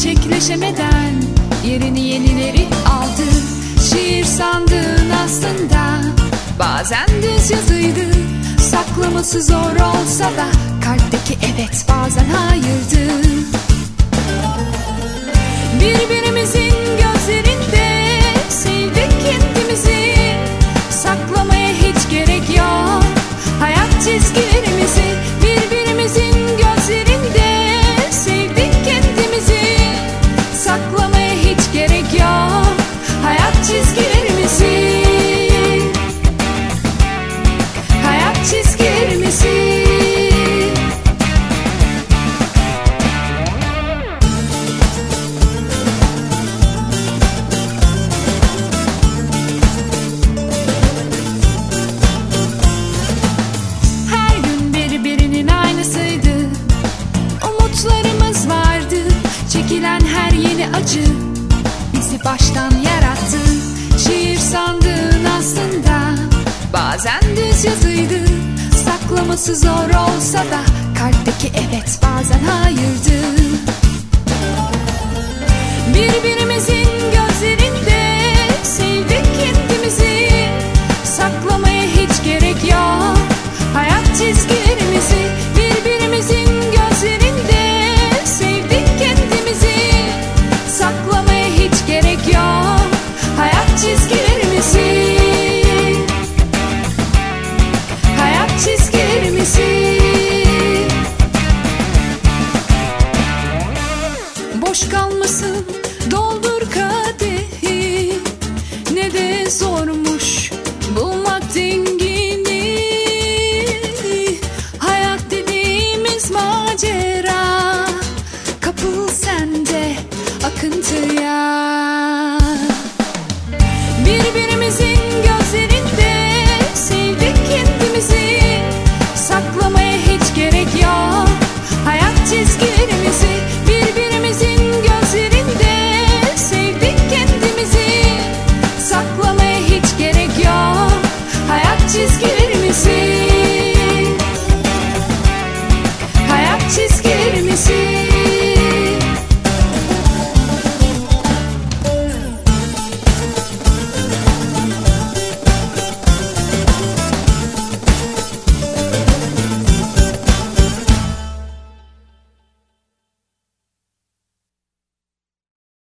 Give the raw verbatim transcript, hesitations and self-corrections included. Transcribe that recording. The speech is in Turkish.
Gerçekleşemeden yerini yenileri aldı. Şiir sandığın aslında bazen düz yazıydı. Saklaması zor olsa da kalpteki evet bazen hayırdı. Birbirimizin gözlerinde sevdik kendimizi. Saklamaya hiç gerek yok hayat çizgilerimizi. Birbirimizin gözlerinde sevdik kendimizi. Saklamaya hiç gerek yok hayat çizgilerimizi. Hayat çizgilerimizi. Her gün birbirinin aynısıydı. Umutlarımız vardı. Çekilen her yeni acı bizi baştan yarattı. Şiir sandığın aslında bazen düz yazıydı. Saklaması zor olsa da kalpteki evet bazen hayırdı. Birbirimizin gözlerinde sevdik kendimizi. Saklamaya hiç gerek yok hayat çizgilerimizi. Birbirimizin gözlerinde sevdik kendimizi. Saklamaya hiç gerek yok hayat çizgilerimizi. Hayat çizgilerimizi. Boş kalmasın doldur kadehi, ne de zor mu